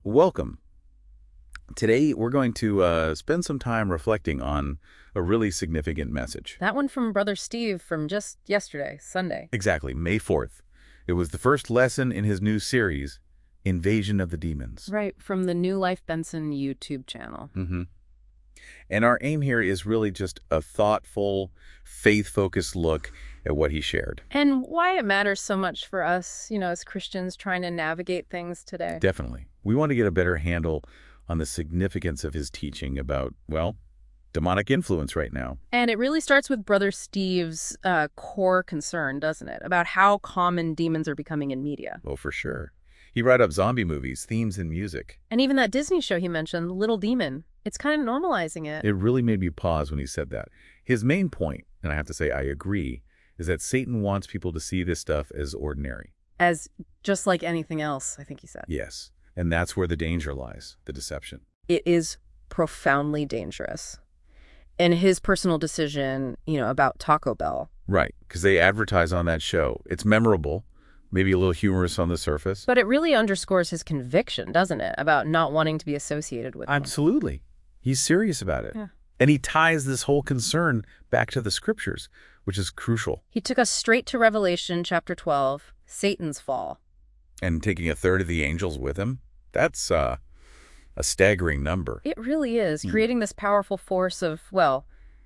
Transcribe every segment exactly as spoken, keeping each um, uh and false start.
Welcome. Today, we're going to uh, spend some time reflecting on a really significant message. That one from Brother Steve from just yesterday, Sunday. Exactly, May fourth. It was the first lesson in his new series, Invasion of the Demons. Right, from the New Life Benson YouTube channel. Mm-hmm. And our aim here is really just a thoughtful, faith-focused look at what he shared. And why it matters so much for us, you know, as Christians trying to navigate things today. Definitely. We want to get a better handle on the significance of his teaching about, well, demonic influence right now. And it really starts with Brother Steve's uh, core concern, doesn't it? About how common demons are becoming in media. Oh, for sure. He brought up zombie movies, themes, and music. And even that Disney show he mentioned, Little Demon, it's kind of normalizing it. It really made me pause when he said that. His main point, and I have to say I agree, is that Satan wants people to see this stuff as ordinary. As just like anything else, I think he said. Yes. And that's where the danger lies, the deception. It is profoundly dangerous. And his personal decision, you know, about Taco Bell. Right, because they advertise on that show. It's memorable, maybe a little humorous on the surface. But it really underscores his conviction, doesn't it, about not wanting to be associated with them. Absolutely. He's serious about it. Yeah. And he ties this whole concern back to the scriptures, which is crucial. He took us straight to Revelation chapter twelve, Satan's fall. And taking a third of the angels with him, that's uh, a staggering number. It really is, Hmm. creating this powerful force of, well,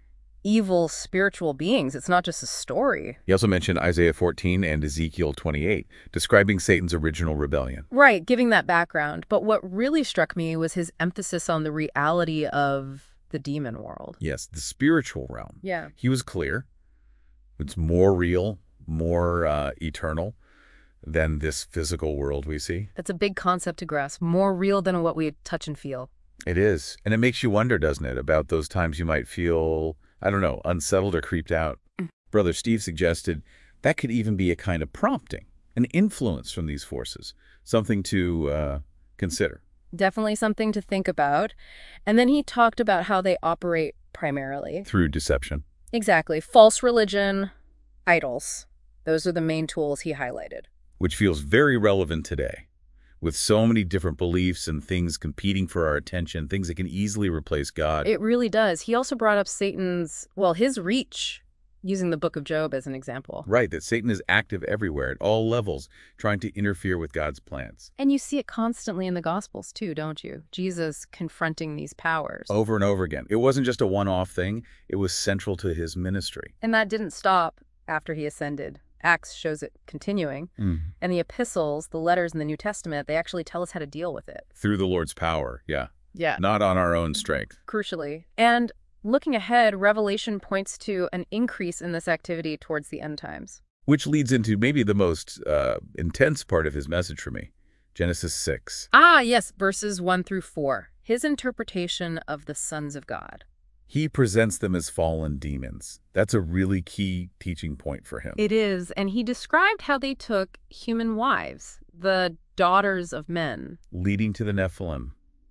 evil spiritual beings. It's not just a story. He also mentioned Isaiah fourteen and Ezekiel twenty-eight, describing Satan's original rebellion. Right, giving that background. But what really struck me was his emphasis on the reality of the demon world. Yes, the spiritual realm. Yeah. He was clear. It's more real, more uh, eternal than this physical world we see. That's a big concept to grasp, more real than what we touch and feel. It is. And it makes you wonder, doesn't it, about those times you might feel, I don't know, unsettled or creeped out. Mm. Brother Steve suggested that could even be a kind of prompting, an influence from these forces, something to uh, consider. Definitely something to think about. And then he talked about how they operate primarily. Through deception. Exactly. False religion, idols. Those are the main tools he highlighted. Which feels very relevant today, with so many different beliefs and things competing for our attention, things that can easily replace God. It really does. He also brought up Satan's, well, his reach, using the book of Job as an example. Right, that Satan is active everywhere at all levels, trying to interfere with God's plans. And you see it constantly in the Gospels too, don't you? Jesus confronting these powers. Over and over again. It wasn't just a one-off thing. It was central to his ministry. And that didn't stop after he ascended. Acts shows it continuing. Mm. And the epistles, the letters in the New Testament, they actually tell us how to deal with it. Through the Lord's power, yeah. Yeah. Not on our own strength. Crucially. And looking ahead, Revelation points to an increase in this activity towards the end times. Which leads into maybe the most uh, intense part of his message for me, Genesis six. Ah, yes, verses one through four. His interpretation of the sons of God. He presents them as fallen demons. That's a really key teaching point for him. It is, and he described how they took human wives, the daughters of men. Leading to the Nephilim.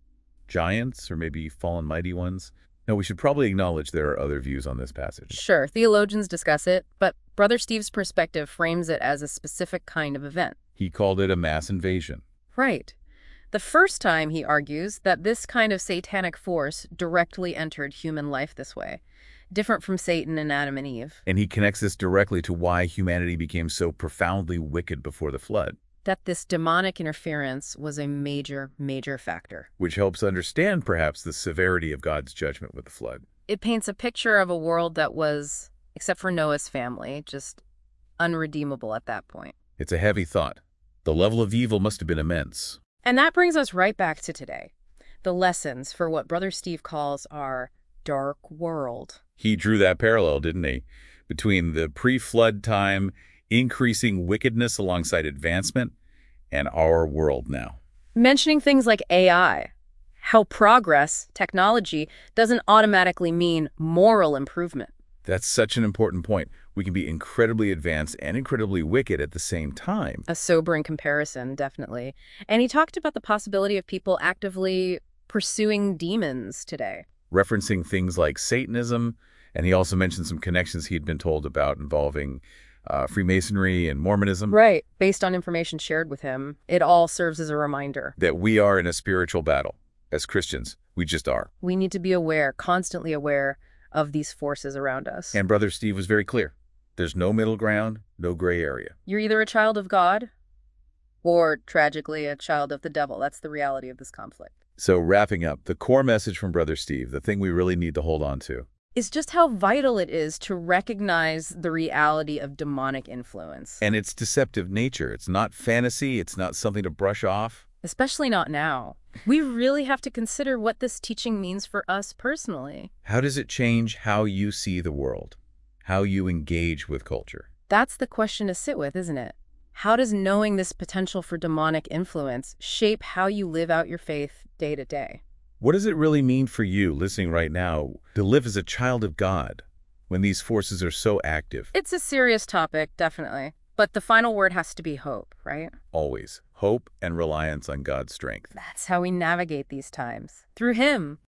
Giants, or maybe fallen mighty ones. Now, we should probably acknowledge there are other views on this passage. Sure, theologians discuss it, but Brother Steve's perspective frames it as a specific kind of event. He called it a mass invasion. Right. The first time, he argues, that this kind of satanic force directly entered human life this way, different from Satan and Adam and Eve. And he connects this directly to why humanity became so profoundly wicked before the flood. That this demonic interference was a major, major factor. Which helps understand, perhaps, the severity of God's judgment with the flood. It paints a picture of a world that was, except for Noah's family, just unredeemable at that point. It's a heavy thought. The level of evil must have been immense. And that brings us right back to today. The lessons for what Brother Steve calls our dark world. He drew that parallel, didn't he? Between the pre-flood time, increasing wickedness alongside advancement, and our world now. Mentioning things like A I, how progress, technology, doesn't automatically mean moral improvement. That's such an important point. We can be incredibly advanced and incredibly wicked at the same time. A sobering comparison, definitely. And he talked about the possibility of people actively pursuing demons today. Referencing things like Satanism, and he also mentioned some connections he'd been told about involving uh, Freemasonry and Mormonism, Right. Based on information shared with him, it all serves as a reminder. that we are in a spiritual battle. As Christians, we just are. We need to be aware, constantly aware of these forces around us. And Brother Steve was very clear. There's no middle ground, no gray area. You're either a child of God or, tragically, a child of the devil. That's the reality of this conflict. So wrapping up, the core message from Brother Steve, the thing we really need to hold on to, Is just how vital it is to recognize the reality of demonic influence. and its deceptive nature. It's not fantasy. It's not something to brush off. Especially not now. We really have to consider what this teaching means for us personally. How does it change how you see the world? How you engage with culture? That's the question to sit with, isn't it? How does knowing this potential for demonic influence shape how you live out your faith day to day? What does it really mean for you, listening right now, to live as a child of God when these forces are so active? It's a serious topic, definitely. But the final word has to be hope, right? Always. Hope and reliance on God's strength. That's how we navigate these times. Through Him.